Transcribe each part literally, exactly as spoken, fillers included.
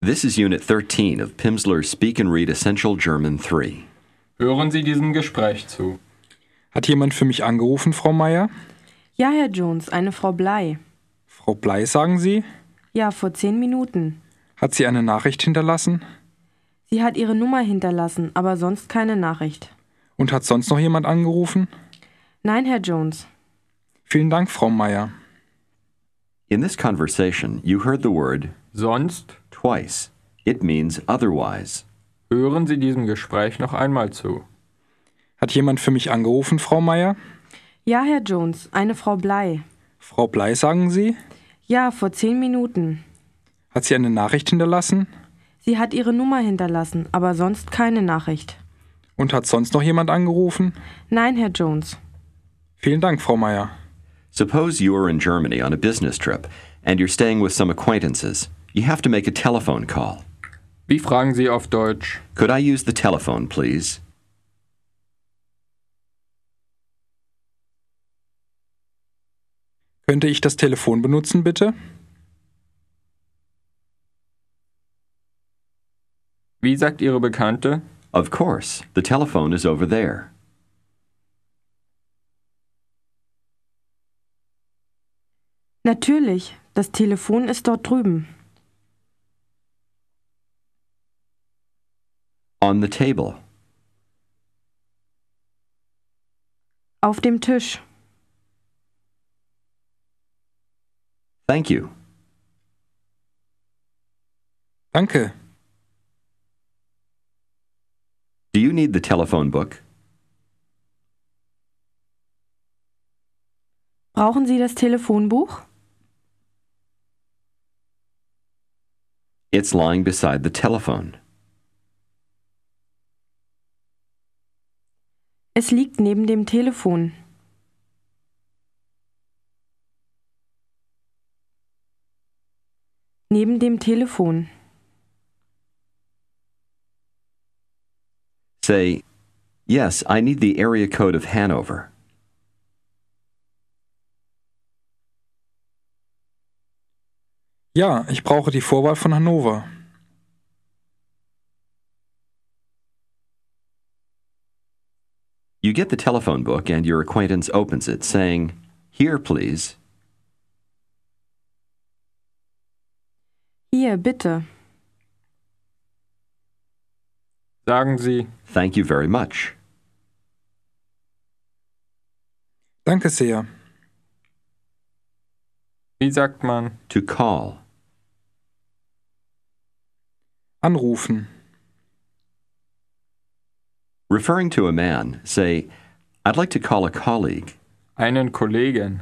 This is Unit thirteen of Pimsleur's Speak and Read Essential German three. Hören Sie diesem Gespräch zu. Hat jemand für mich angerufen, Frau Meier? Ja, Herr Jones, eine Frau Blei. Frau Blei, sagen Sie? Ja, vor zehn Minuten. Hat sie eine Nachricht hinterlassen? Sie hat ihre Nummer hinterlassen, aber sonst keine Nachricht. Und hat sonst noch jemand angerufen? Nein, Herr Jones. Vielen Dank, Frau Meier. In this conversation, you heard the word Sonst twice. It means otherwise. hören Sie diesem Gespräch noch einmal zu. Hat jemand für mich angerufen, Frau Meier? Ja, Herr Jones, eine Frau Blei. Frau Blei, sagen Sie? Ja, vor zehn Minuten. Hat sie eine Nachricht hinterlassen? Sie hat ihre Nummer hinterlassen, aber sonst keine Nachricht. Und hat sonst noch jemand angerufen? Nein, Herr Jones. Vielen Dank, Frau Meier. Suppose you are in Germany on a business trip and you're staying with some acquaintances. You have to make a telephone call. Wie fragen Sie auf Deutsch? Could I use the telephone, please? Könnte ich das Telefon benutzen, bitte? Wie sagt Ihre Bekannte? Of course. The telephone is over there. Natürlich, das Telefon ist dort drüben. On the table. Auf dem Tisch. Thank you. Danke. Do you need the telephone book? Brauchen Sie das Telefonbuch? It's lying beside the telephone. Es liegt neben dem Telefon. Neben dem Telefon. Say, yes, I need the area code of Hanover. Ja, ich brauche die Vorwahl von Hannover. You get the telephone book and your acquaintance opens it, saying, "Here, please." Hier, bitte. Sagen Sie, Thank you very much. Danke sehr. wie sagt man? To call. Anrufen. Referring to a man, say, "I'd like to call a colleague." Einen Kollegen.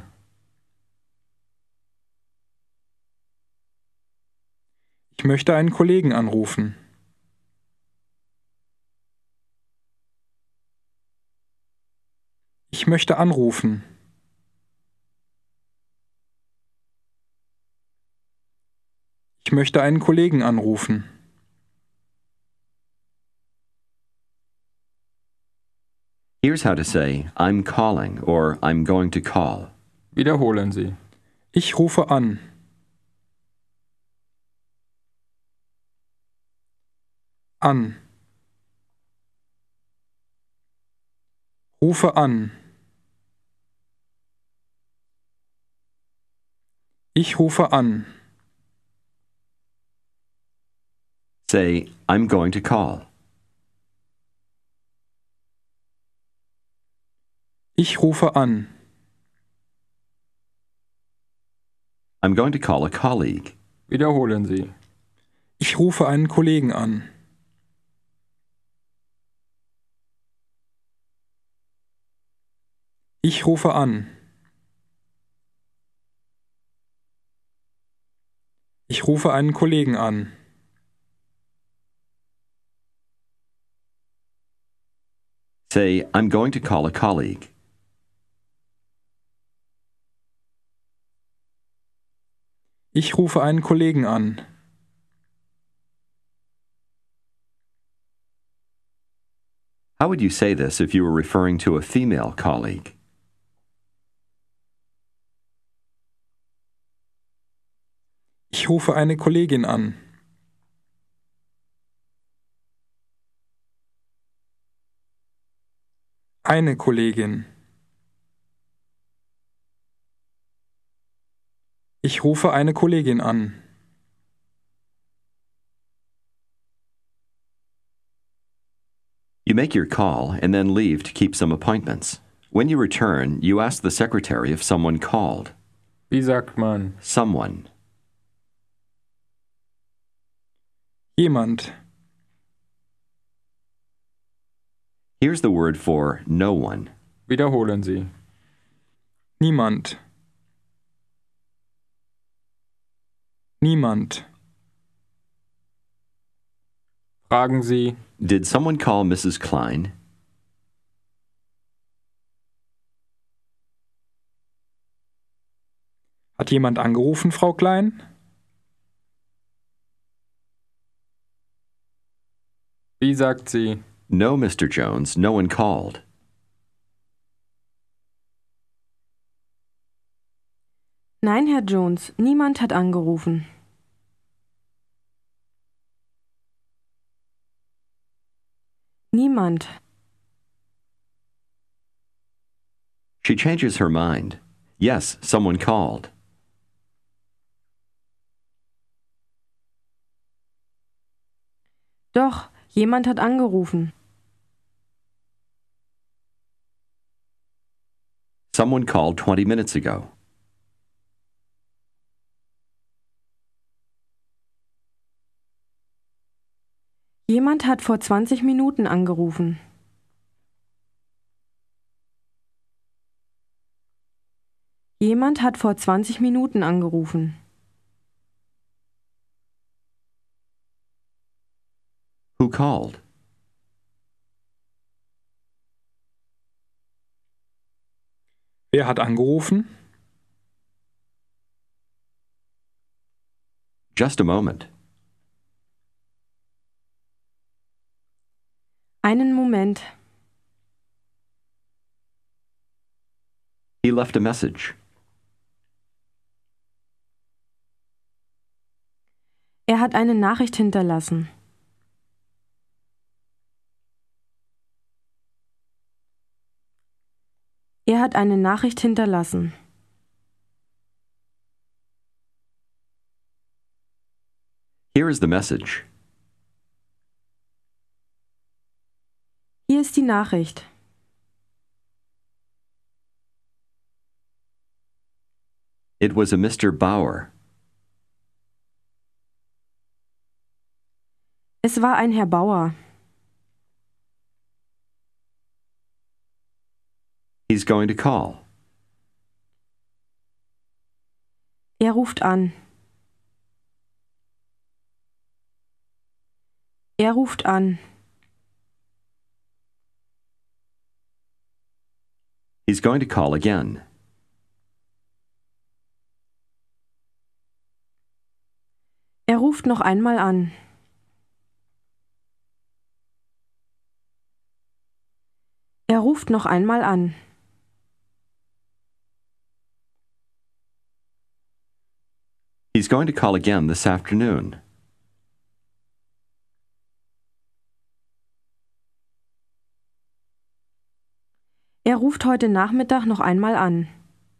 Ich möchte einen Kollegen anrufen. Ich möchte anrufen. Ich möchte einen Kollegen anrufen. Here's how to say, "I'm calling" or "I'm going to call." Wiederholen Sie. Ich rufe an. An. Rufe an. Ich rufe an. Say, "I'm going to call." Ich rufe an. I'm going to call a colleague. Wiederholen Sie. Ich rufe einen Kollegen an. Ich rufe an. Ich rufe einen Kollegen an. Say, "I'm going to call a colleague." Ich rufe einen Kollegen an. How would you say this if you were referring to a female colleague? Ich rufe eine Kollegin an. Eine Kollegin. Ich rufe eine Kollegin an. You make your call and then leave to keep some appointments. When you return, you ask the secretary if someone called. Wie sagt man? Someone. Jemand. Here's the word for no one. Wiederholen Sie. Niemand. Niemand. Fragen Sie. Did someone call Missus Klein? Hat jemand angerufen, Frau Klein? Wie sagt sie? No, Mister Jones, no one called. Nein, Herr Jones, niemand hat angerufen. Niemand. She changes her mind. Yes, someone called. Doch, jemand hat angerufen. Someone called twenty minutes ago. Jemand hat vor zwanzig Minuten angerufen. Jemand hat vor zwanzig Minuten angerufen. Who called? Wer hat angerufen? Just a moment. Einen Moment. He left a message. Er hat eine Nachricht hinterlassen. Er hat eine Nachricht hinterlassen. Here is the message. Hier ist die Nachricht. It was a Mister Bauer. Es war ein Herr Bauer. He's going to call. Er ruft an. Er ruft an. He's going to call again. Er ruft noch einmal an. Er ruft noch einmal an. He's going to call again this afternoon. Er ruft heute Nachmittag noch einmal an.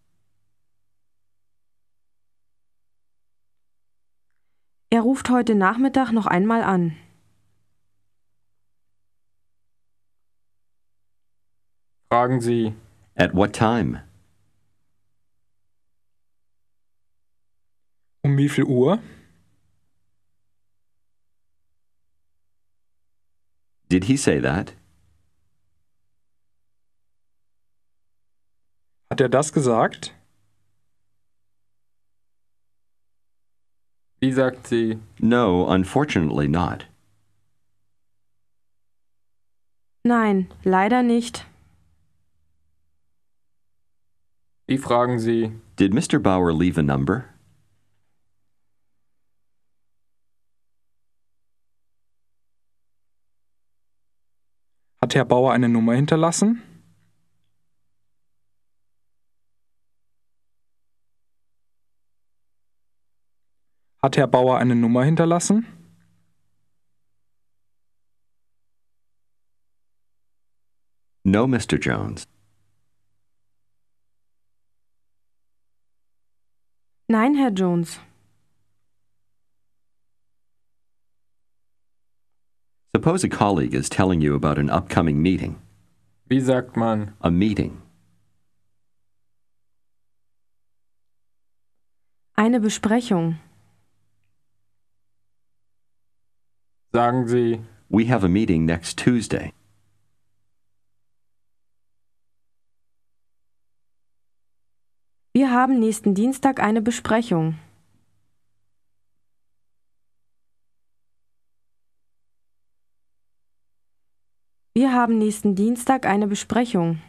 Er ruft heute Nachmittag noch einmal an. Fragen Sie. At what time? Um wie viel Uhr? Did he say that? Hat er das gesagt? Wie sagt sie? No, unfortunately not. Nein, leider nicht. Wie fragen Sie? Did Mister Bauer leave a number? Hat Herr Bauer eine Nummer hinterlassen? Hat Herr Bauer eine Nummer hinterlassen? No, Mister Jones. Nein, Herr Jones. Suppose a colleague is telling you about an upcoming meeting. Wie sagt man? A meeting. Eine Besprechung. Sagen Sie, We have a meeting next Tuesday. Wir haben nächsten Dienstag eine Besprechung. Wir haben nächsten Dienstag eine Besprechung.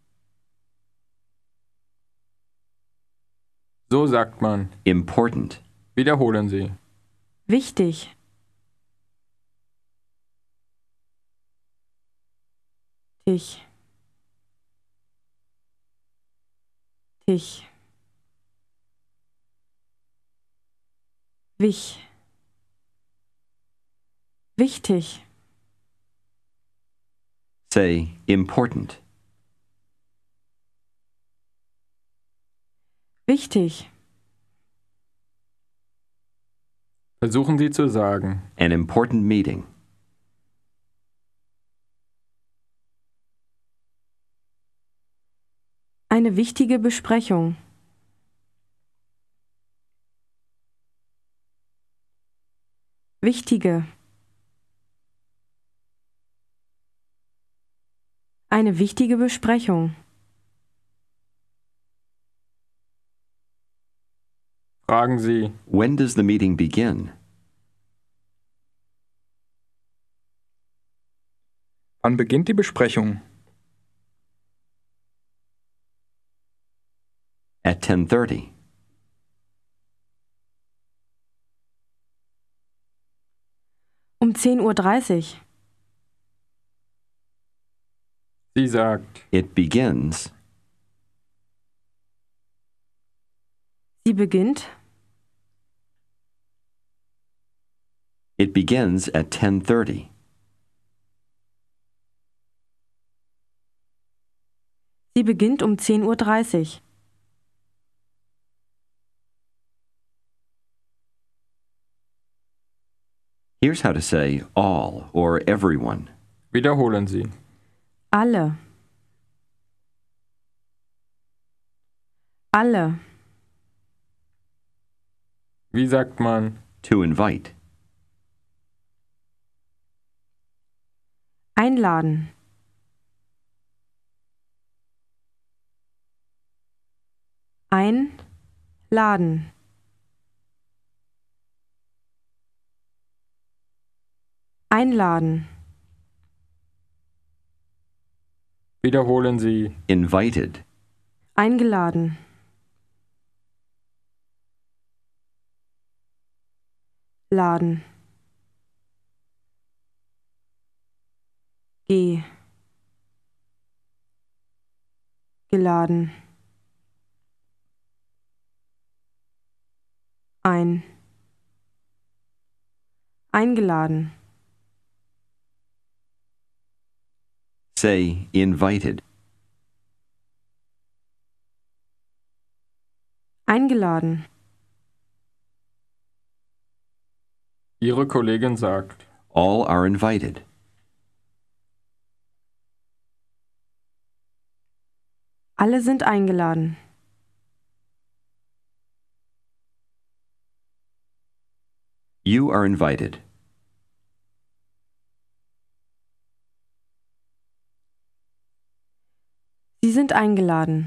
so sagt man. Important. Wiederholen Sie. Wichtig. Dich. Dich. Wich. Wichtig. Say important. Wichtig. Versuchen Sie zu sagen. An important meeting. Eine wichtige Besprechung. Wichtige. Eine wichtige Besprechung. Fragen Sie, When does the meeting begin? Wann beginnt die Besprechung? At ten thirty. Um zehn Uhr dreißig. sie sagt. It begins Sie beginnt. It begins at ten thirty. Sie beginnt um zehn Uhr dreißig. Here's how to say all or everyone. Wiederholen Sie. Alle. Alle. Wie sagt man? To invite. Einladen. Einladen. Einladen. Wiederholen Sie. Invited. Eingeladen. Laden. Geh. Geladen. Ein. Eingeladen. Say invited. Eingeladen. Ihre Kollegin sagt. All are invited. Alle sind eingeladen. You are invited. Sie sind eingeladen.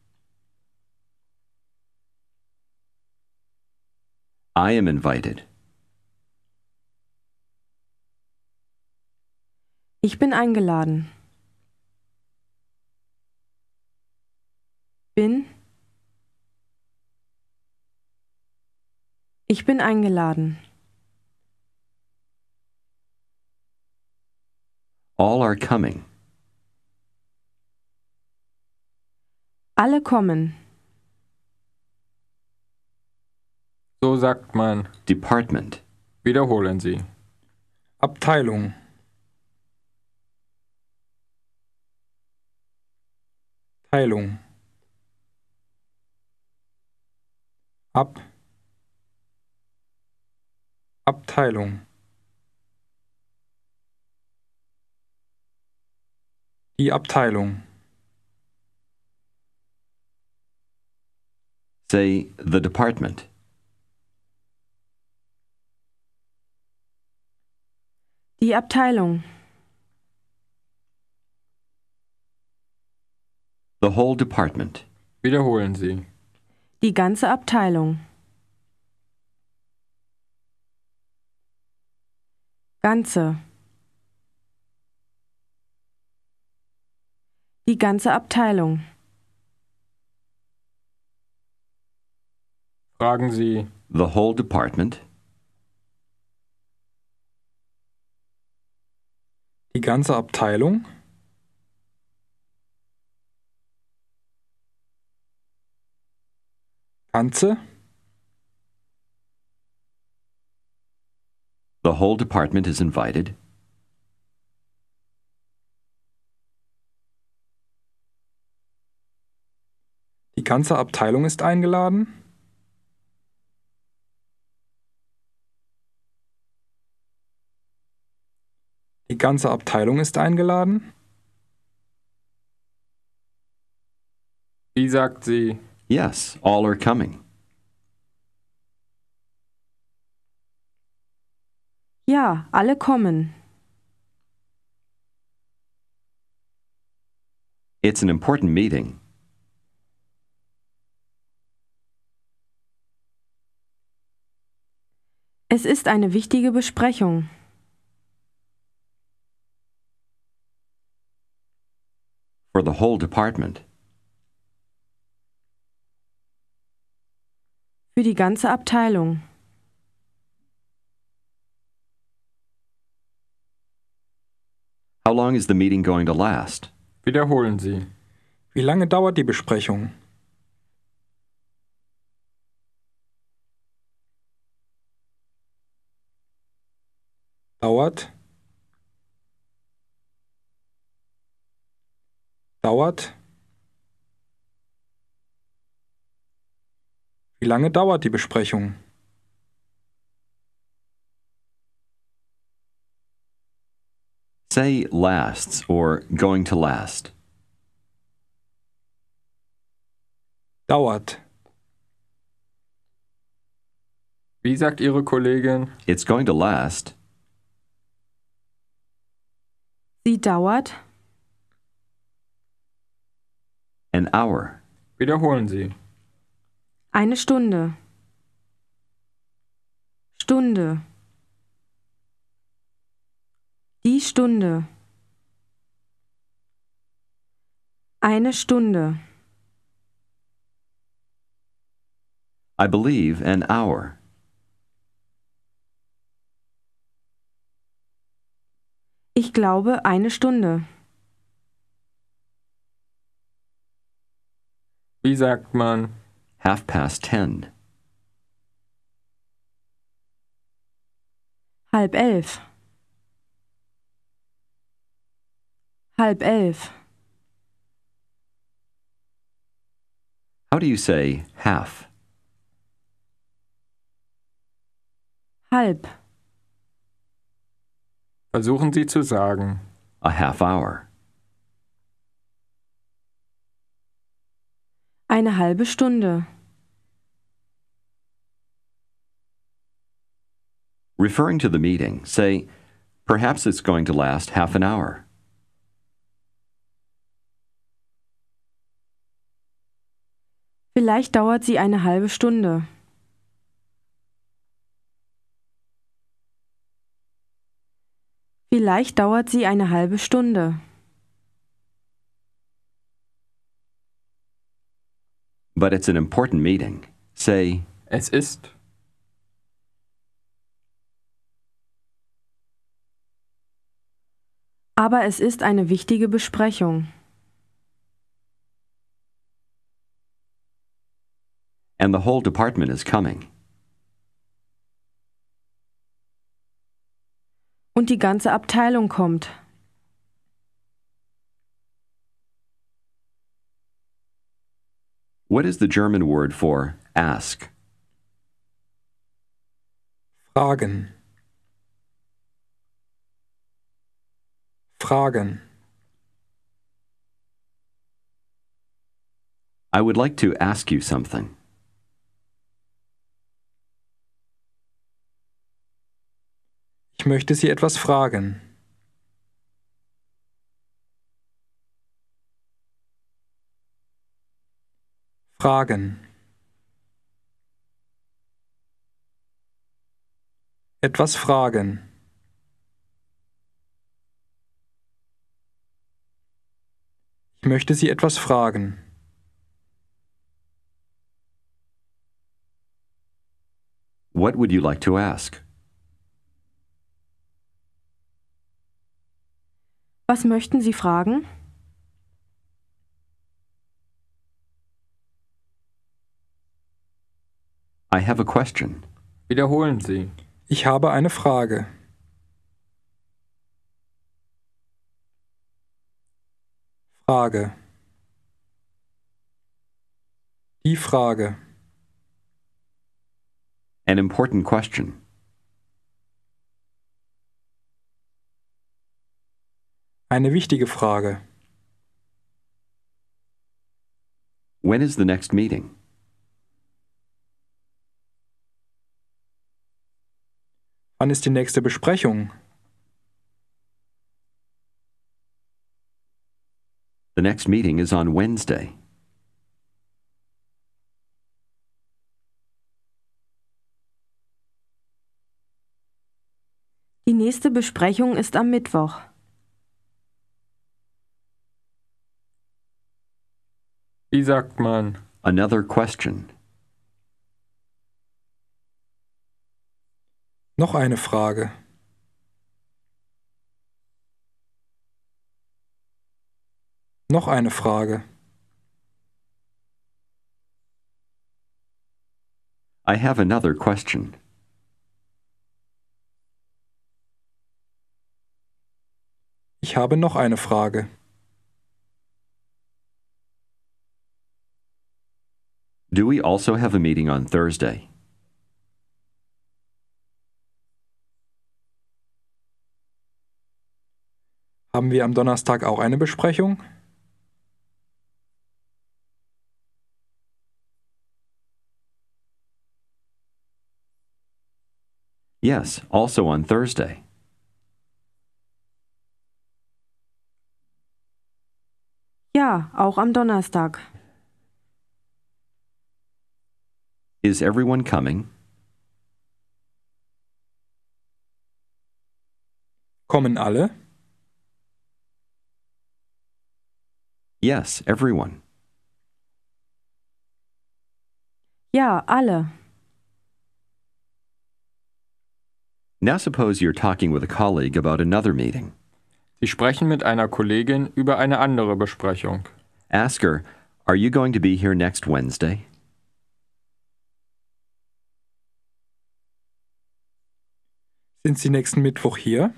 I am invited. Ich bin eingeladen. Bin. Ich bin eingeladen. All are coming. Alle kommen. So sagt man. Department. Wiederholen Sie. Abteilung. Teilung. Ab. Abteilung. Die Abteilung. Say the department. Die Abteilung. The whole department. Wiederholen Sie. Die ganze Abteilung. Ganze. Die ganze Abteilung. Fragen Sie. The whole department. Die ganze Abteilung. Ganze. The whole department is invited. Die ganze Abteilung ist eingeladen. Die ganze Abteilung ist eingeladen. Wie sagt sie? Yes, all are coming. Ja, alle kommen. It's an important meeting. Es ist eine wichtige Besprechung. For the whole department. Für die ganze Abteilung. How long is the meeting going to last? Wiederholen Sie. Wie lange dauert die Besprechung? Dauert. Dauert. Wie lange dauert die Besprechung? Say lasts or going to last. Dauert. Wie sagt Ihre Kollegin? It's going to last. Sie dauert. An hour. Wiederholen Sie. Eine Stunde. Stunde. Die Stunde. Eine Stunde. I believe an hour. Ich glaube eine Stunde. Wie sagt man? Half past ten. Halb elf. Halb elf. How do you say half? Halb. Versuchen Sie zu sagen. A half hour. Eine halbe Stunde. Referring to the meeting, say, perhaps it's going to last half an hour. Vielleicht dauert sie eine halbe Stunde. Vielleicht dauert sie eine halbe Stunde. But it's an important meeting. Say, Es ist. Aber es ist eine wichtige Besprechung. and the whole department is coming. Und die ganze Abteilung kommt. What is the German word for ask? Fragen. Fragen. I would like to ask you something. Ich möchte Sie etwas fragen. Fragen. Etwas fragen. Ich möchte Sie etwas fragen. What would you like to ask? Was möchten Sie fragen? I have a question. Wiederholen Sie. Ich habe eine Frage. Frage. Die Frage. An important question. Eine wichtige Frage. When is the next meeting? Wann ist die nächste Besprechung? The next meeting is on Wednesday. Die nächste Besprechung ist am Mittwoch. Wie sagt man? Another question. Noch eine Frage. Noch eine Frage. I have another question. Ich habe noch eine Frage. Do we also have a meeting on Thursday? Haben wir am Donnerstag auch eine Besprechung? Yes, also on Thursday. Ja, auch am Donnerstag. Is everyone coming? Kommen alle? Yes, everyone. Ja, alle. Now suppose you're talking with a colleague about another meeting. Sie sprechen mit einer Kollegin über eine andere Besprechung. Ask her, are you going to be here next Wednesday? Sind Sie nächsten Mittwoch hier?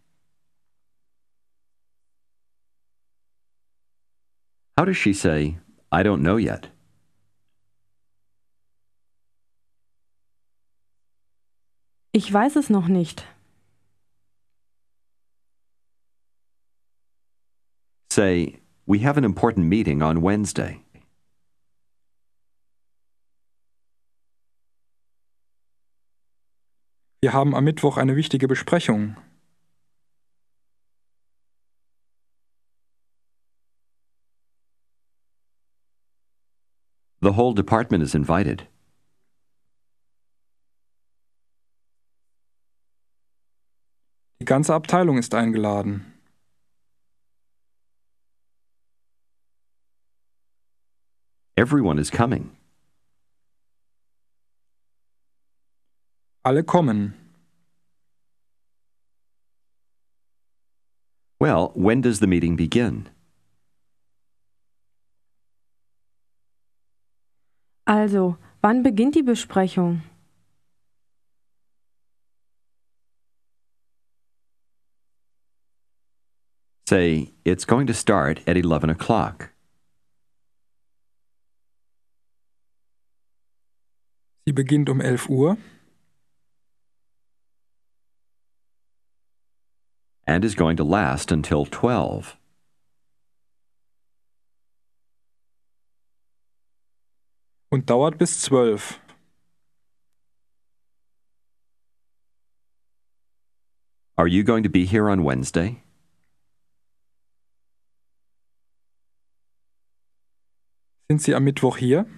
How does she say, I don't know yet? Ich weiß es noch nicht. Say, we have an important meeting on Wednesday. Wir haben am Mittwoch eine wichtige Besprechung. The whole department is invited. Die ganze Abteilung ist eingeladen. Everyone is coming. Alle kommen. Well, when does the meeting begin? Also, wann beginnt die Besprechung? Say, it's going to start at eleven o'clock. Sie beginnt um elf Uhr and is going to last until twelve. und dauert bis zwölf. Are you going to be here on Wednesday? Sind Sie am Mittwoch hier?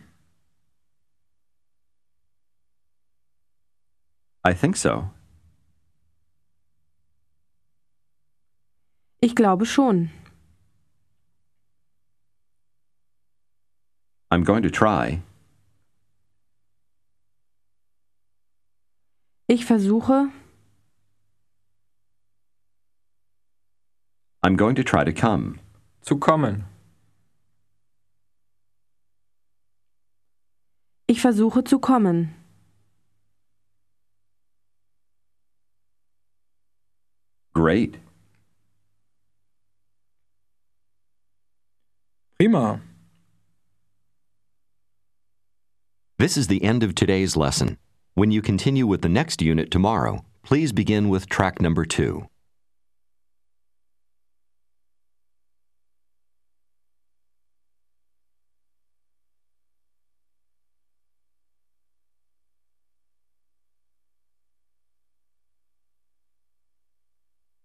I think so. Ich glaube schon. I'm going to try. Ich versuche. I'm going to try to come. Zu kommen. Ich versuche zu kommen. Great. Prima. This is the end of today's lesson. When you continue with the next unit tomorrow, please begin with track number two.